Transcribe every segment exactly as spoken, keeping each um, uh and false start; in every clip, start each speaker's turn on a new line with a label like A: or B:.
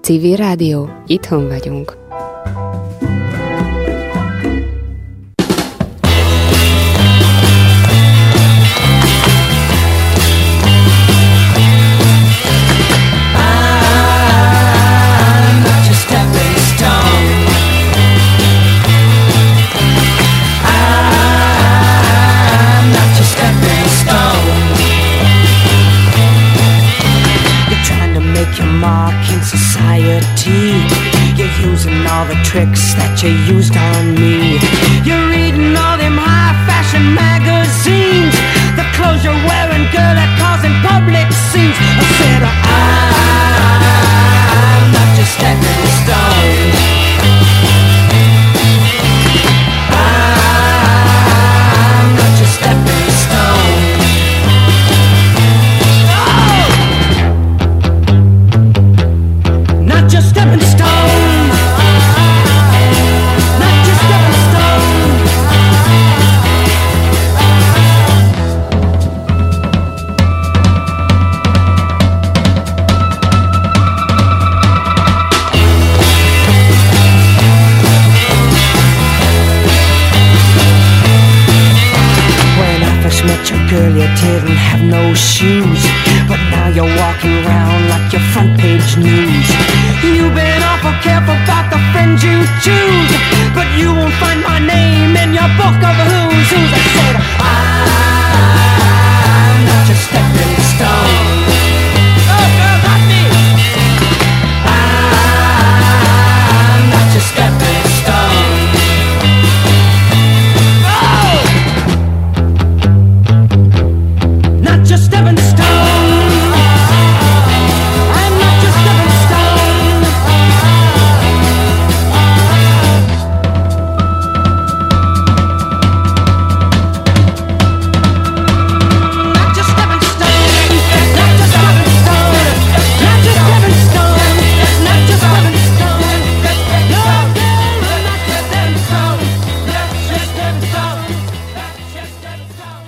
A: Civil Rádió, itthon vagyunk.
B: Tricks that you used on me. You're reading all them high fashion magazines. The clothes you're wearing, girl, are causing public scenes. I said I'm not your stepping stone. I'm not your stepping stone. Oh! Not your stepping stone. Girl, you didn't have no shoes, but now you're walking around like your front page news. You've been awful careful about the friends you choose, but you won't find my name in your book of who's who's. I said I'm not your stepping stone. Oh, girl, not me. I'm not your stepping stone. Just stepping stone. I'm not just stepping stone. Not just stepping stone. Not just stepping stone. Not just stepping stone. Not just stepping stone. No, no, not just stepping stone. Not just stepping stone. Not just stepping stone.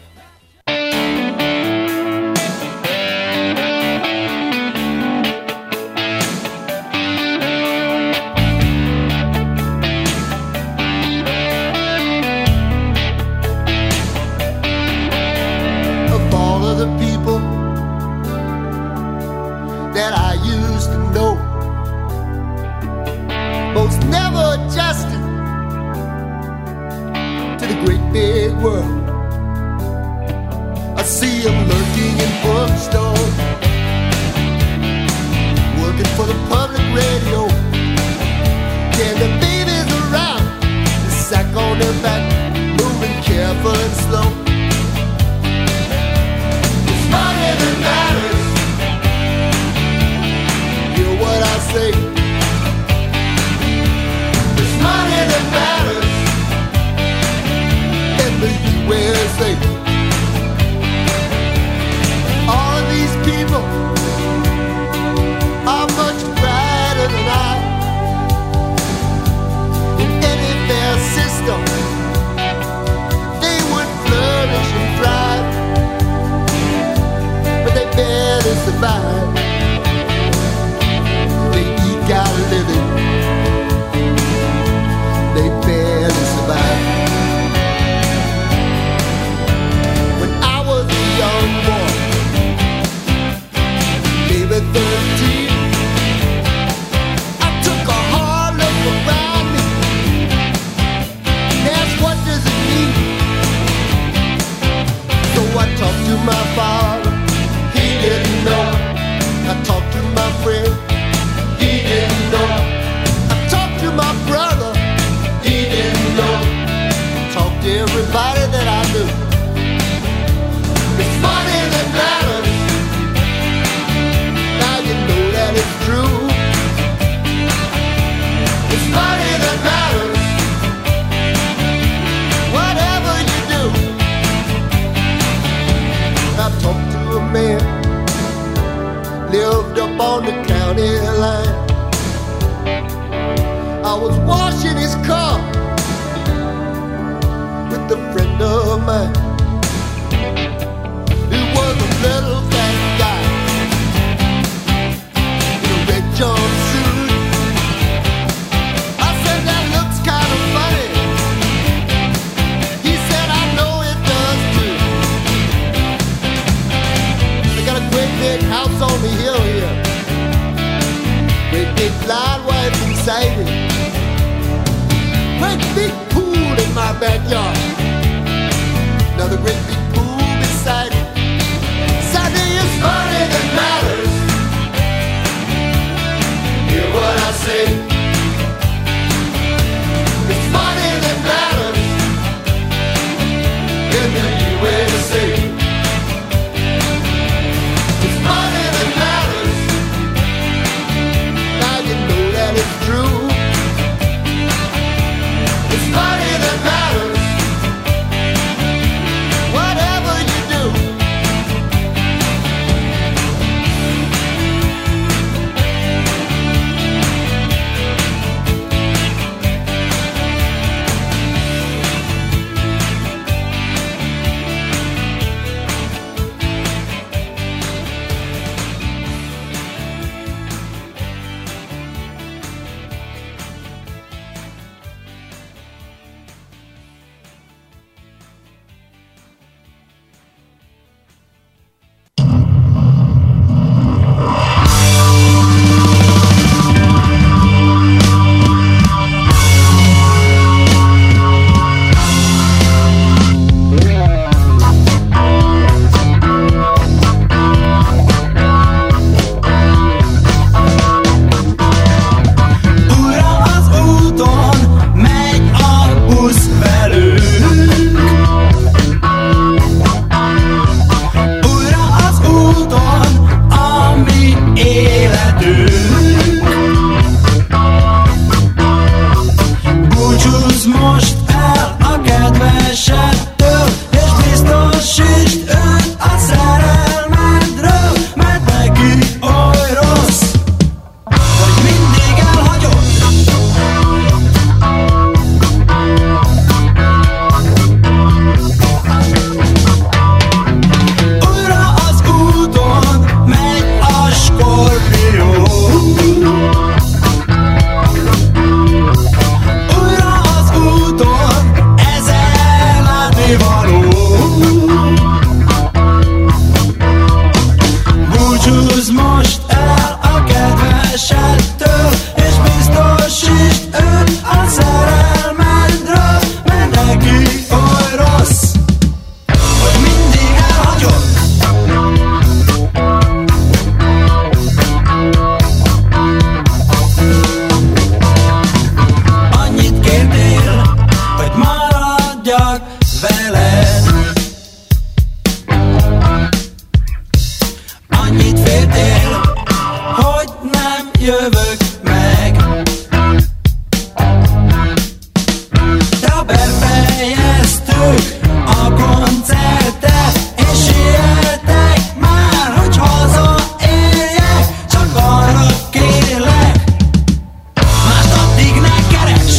C: Lived up on the county line. I was washing his car with a friend of
D: most el a kedvesedtől, és biztosítsd őt a szerelmedről, mert neki oly rossz, hogy mindig elhagyod. Újra az úton megy a Skorpió, újra az úton ezer látnivaló. Búcsúzz most el a kedvesedtől, és biztosítsd őt a szerelmedről, mert neki oly rossz, hogy mindig elhagyod. Annyit kértél, hogy maradjak veled, annyit féltél, hogy nem jövök meg, de befejeztük a koncertet, és sietek már, hogy hazaérjek, csak arra kérlek, mást addig ne keress.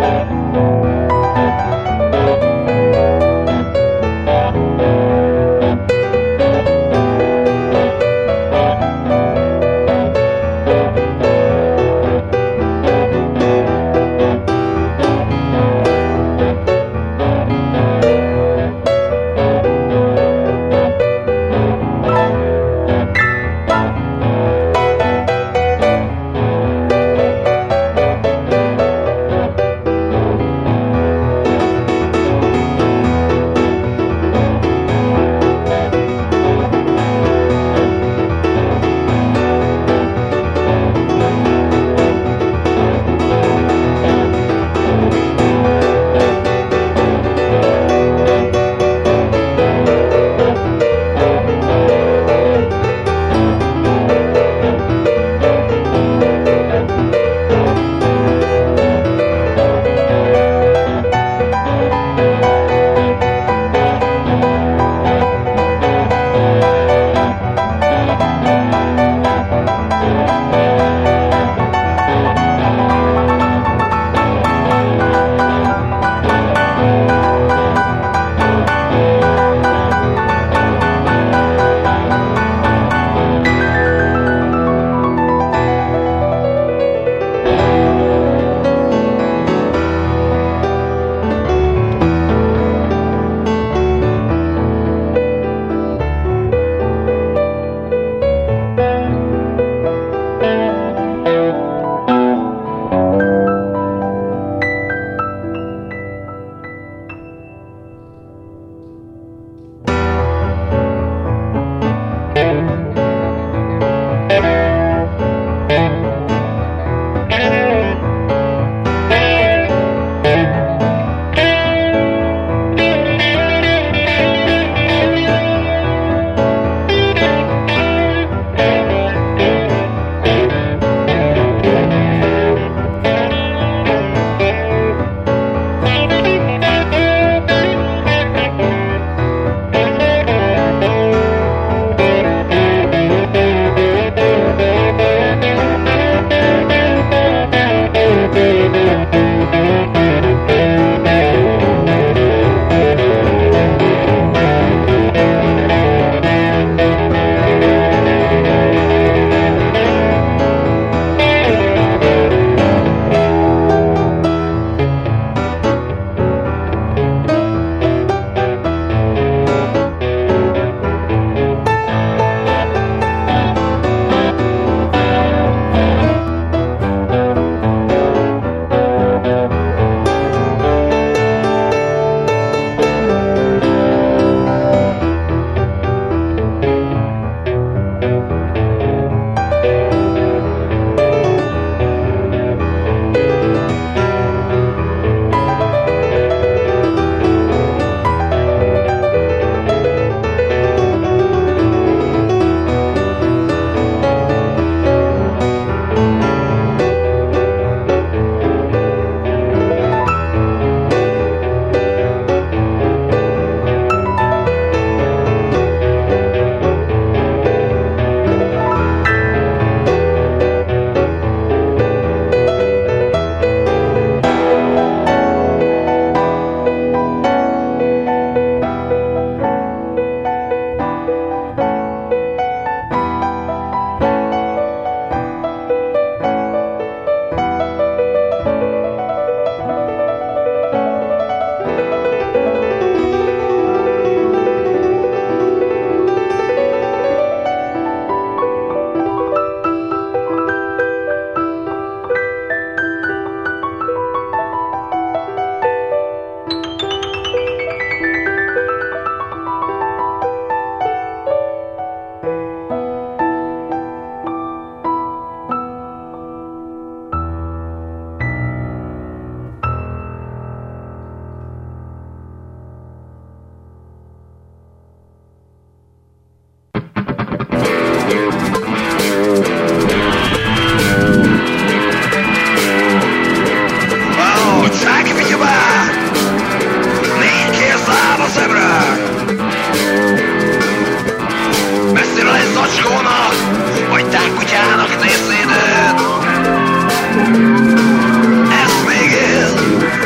E: Ez még él,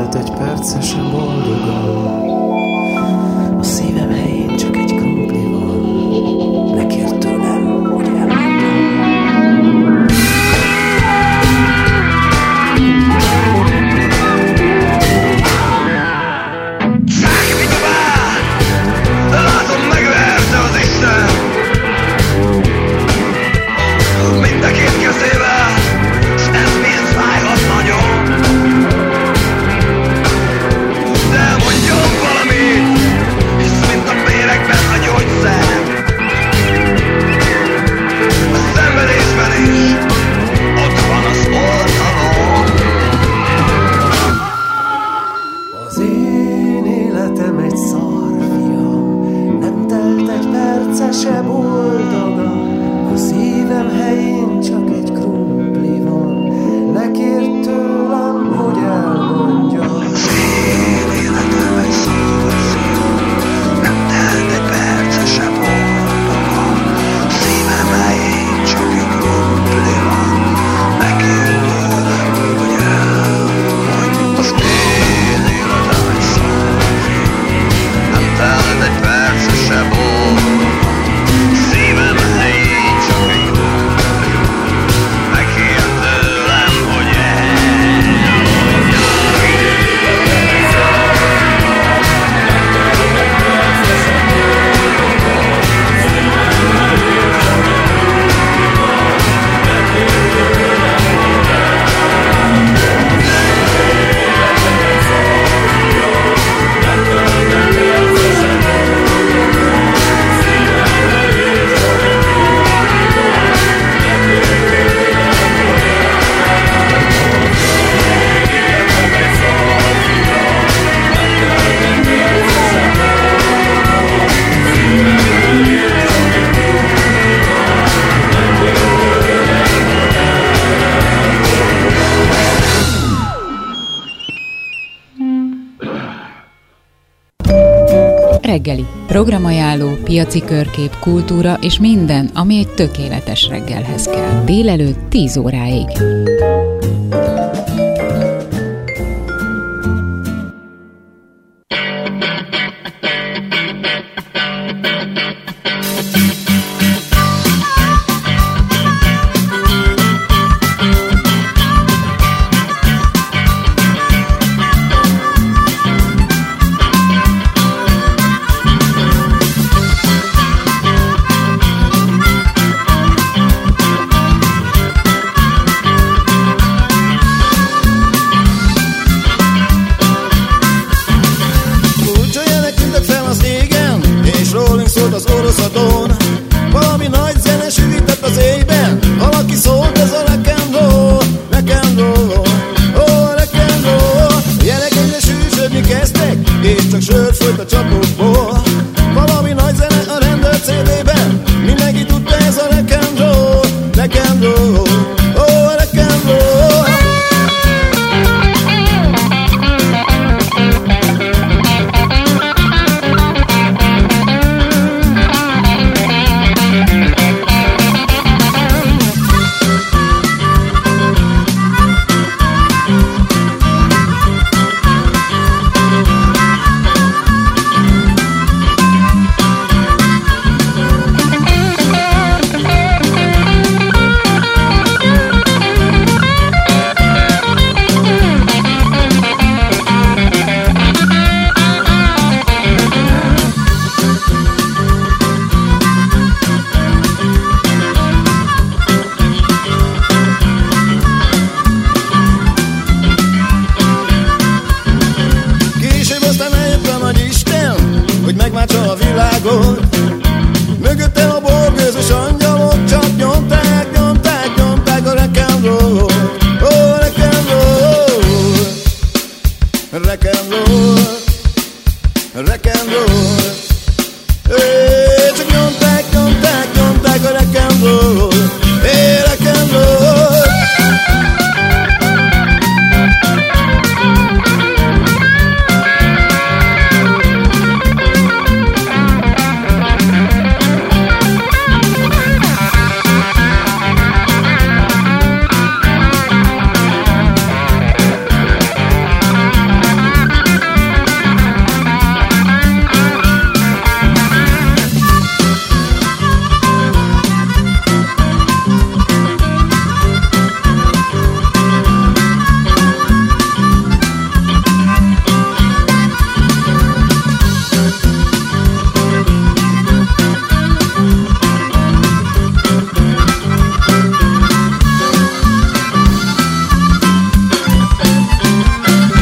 E: telt egy perce sem boldogan. A szívem helyén csak egy krumpli van. Ne kérd tőlem, hogy elmondjam.
F: Szállj tovább! Látom, megverte az Isten! Mind a két kezével, s ez mind fájhat nagyon. De mondjon valamit, hisz mint a bérekben a gyógyszer. A szenvedésben is ott van az oltalom.
E: Az én életem egy szar, fiam, nem telt egy perce se boldogan. A szívem helyén csak egy krumpli van. Ne kérd tőlem, hogy elmondjam.
F: Az én életem egy szar, fiam, nem telt egy perce se boldogan. Szívem helyén csak egy krumpli van. Ne kérd tőlem, hogy elmondjam. Az én életem egy szar, fiam, nem telt egy perce se boldogan. Szívem helyén csak egy krumpli van. Ne kérd tőlem, hogy
G: Reggeli. Programajánló, piaci körkép, kultúra és minden, ami egy tökéletes reggelhez kell. Délelőtt tíz óráig.
C: rock and roll.